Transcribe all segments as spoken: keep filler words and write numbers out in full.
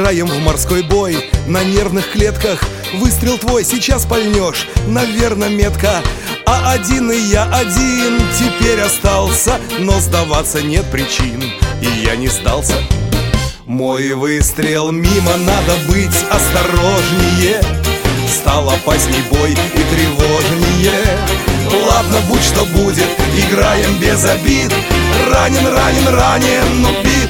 играем в морской бой на нервных клетках. Выстрел твой сейчас пальнешь, наверно, метко. А один и я один теперь остался, но сдаваться нет причин, и я не сдался. Мой выстрел мимо, надо быть осторожнее. Стал опасней бой и тревожнее. Ладно, будь что будет, играем без обид. Ранен, ранен, ранен, но бит.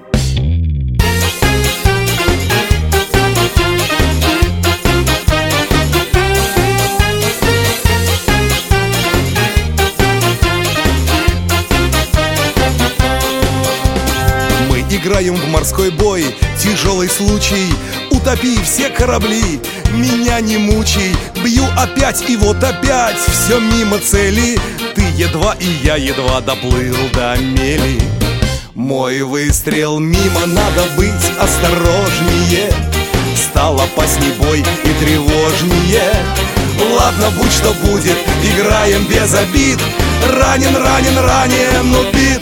Играем в морской бой, тяжелый случай. Утопи все корабли, меня не мучай. Бью опять и вот опять, все мимо цели. Ты едва и я едва доплыл до мели. Мой выстрел мимо, надо быть осторожнее. Стал опасней бой и тревожнее. Ладно, будь что будет, играем без обид. Ранен, ранен, ранен, но бит.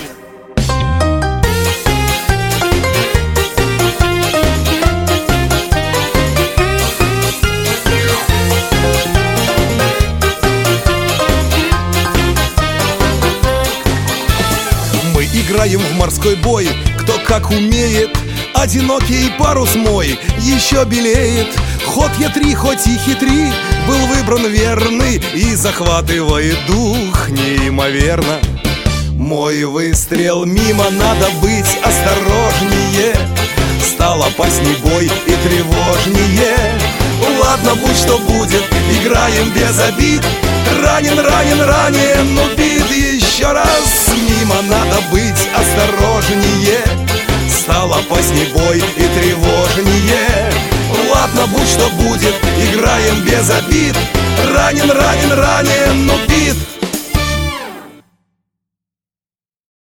Играем в морской бой, кто как умеет. Одинокий парус мой еще белеет. Ход Е три, хоть и хитри, был выбран верный и захватывает дух неимоверно. Мой выстрел мимо, надо быть осторожнее. Стал опасней бой и тревожнее. Ладно, будь что будет, играем без обид. Ранен, ранен, ранен, но бит. Еще раз мимо, надо быть осторожнее. Стал опасней бой и тревожнее. Ладно, будь что будет, играем без обид. Ранен, ранен, ранен, но бит.